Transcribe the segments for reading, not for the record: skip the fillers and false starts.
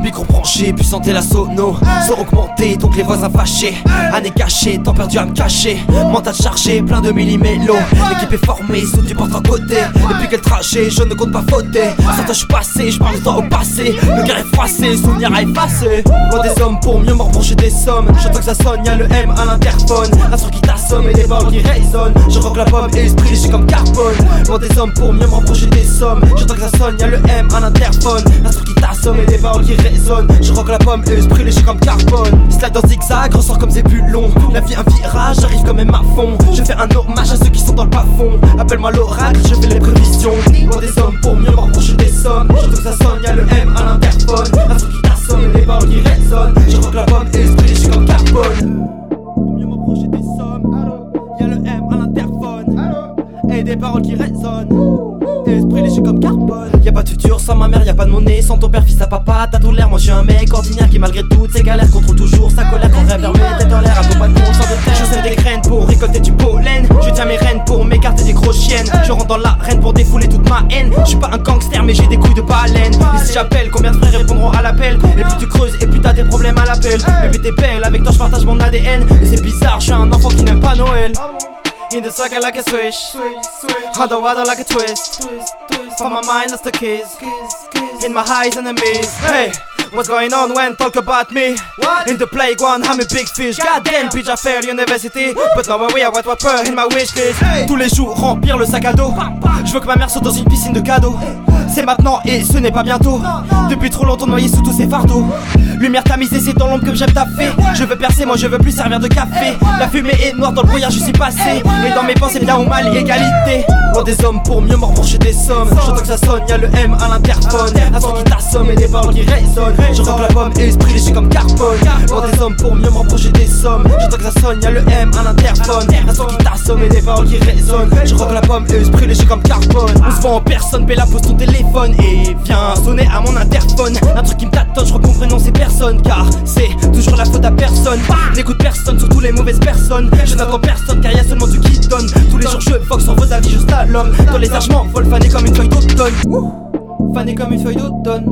Micro branché, puis sentez la sono. Son augmenté, donc les voisins fâchés. Années cachées, temps perdu à me cacher. Mental chargé, plein de millimélos. L'équipe est formée, sous du porte à côté. Depuis quel trajet, je ne compte pas fauter. Sans je suis passé, je parle de temps au passé. Le gars est froissé, souvenir à effacer. Loin des hommes pour mieux m'embrancher des sommes. J'entends que ça sonne, y'a le M à l'interphone. Un son qui t'assomme et des paroles qui résonnent. Je rock la pomme et esprit léger comme carbone. Loin des hommes pour mieux m'embrancher des sommes. J'entends que ça sonne, y'a le M à l'interphone. Un son qui t'assomme et des paroles qui résonnent. Je rock la pomme et esprit léger comme carbone. Slide dans zigzag, ressort comme Zébulon. La vie un virage, j'arrive quand même à fond. Je fais un hommage à ceux qui sont dans le plafond. Appelle-moi l'oracle, je fais les prévisions. Loin des hommes pour mieux m'embrancher des sommes. J'entends que ça sonne, y'a le M à l'interphone. Un son qui t'assomme et des paroles qui résonnent. Je rock la pomme et esprit léger comme carbone. Pour mieux m'embrancher des sommes. Y'a le M à l'interphone. Et des paroles qui résonnent. Esprit léger comme carbone. Y'a pas de futur sans ma mère, y'a pas de monnaie. Sans ton père, fils à papa, t'as tout l'air. Moi je suis un mec ordinaire qui malgré toutes ses galères contrôle toujours sa colère. Quand rêve fermé, tête en l'air, accompagne mon sang de terre. Je sème des graines pour récolter du pollen. Je tiens mes rênes pour m'écarter des grosses chiennes. Je rentre dans l'arène pour défouler toute ma haine. Je suis pas un gangster mais j'ai des couilles de baleine. Et si j'appelle, combien de frères répondront à l'appel? Et plus tu creuses et plus t'as des problèmes à l'appel. Et puis t'es belle, avec toi je partage mon ADN. Et c'est bizarre, je suis un enfant qui n'aime pas Noël. In the circle like a swish, underwater like a twist. For my mind that's the keys. In my highs and the mids. Hey, what's going on when talk about me? What? In the playground I'm a big fish. Goddamn bitch I failed university. But now we are what rapper in my wish list. Tous les jours remplir le sac à dos. Je veux que ma mère saute dans une piscine de cadeaux. C'est maintenant et ce n'est pas bientôt. Depuis trop longtemps noyé sous tous ces fardeaux. Lumière tamisée, c'est dans l'ombre que j'aime taper. Je veux percer, moi je veux plus servir de café. La fumée est noire, dans le brouillard je suis passé. Et dans mes pensées, bien ou mal, égalité. Loin des hommes pour mieux m'embrancher des sommes. J'entends que ça sonne, y'a le M à l'interphone. Un son qui t'assomme et des paroles qui résonnent. Je rock la pomme et esprit léger comme carbone. Loin des hommes pour mieux m'embrancher des sommes. J'entends que ça sonne, y'a le M à l'interphone. Un son qui t'assomme et des paroles qui résonnent. Je rock la pomme et esprit léger comme carbone. On se voit en personne, Bella pose ton téléphone et viens sonner à mon interphone. Un truc qui me tâtonne, je crois qu'on prénom c'est personne. Car c'est toujours la faute à personne. N'écoute personne, surtout les mauvaises personnes. Je n'attends personne car y'a seulement Dieu qui donne. Tous les jours je fox sur vos avis, je slalom. Dans les airs je m'envole, fané comme une feuille d'automne. Fané comme une feuille d'automne.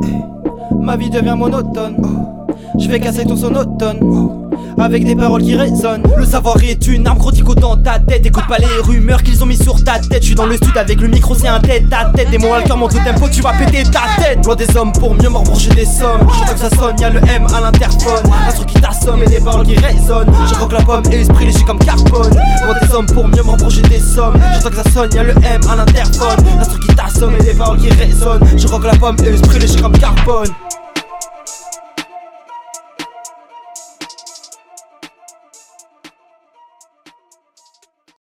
Ma vie devient monotone. Je vais casser ton sonotone. Avec des paroles qui résonnent. Le savoir est une arme gros dans ta tête. Écoute pas les rumeurs qu'ils ont mis sur ta tête. Je suis dans le studio avec le micro, c'est un tête à tête. Des mots alcool montent le tempo, tu vas péter ta tête. Loin des hommes pour mieux m'embrancher des sommes. J'entends que ça sonne, y'a le M à l'interphone. Un truc qui t'assomme et des paroles qui résonnent. Je rock la pomme et esprit léger comme carbone. Loin des hommes pour mieux m'embrancher des sommes. J'entends que ça sonne, y'a le M à l'interphone. Un truc qui t'assomme et des paroles qui résonnent. Je rock la pomme et esprit léger comme carbone.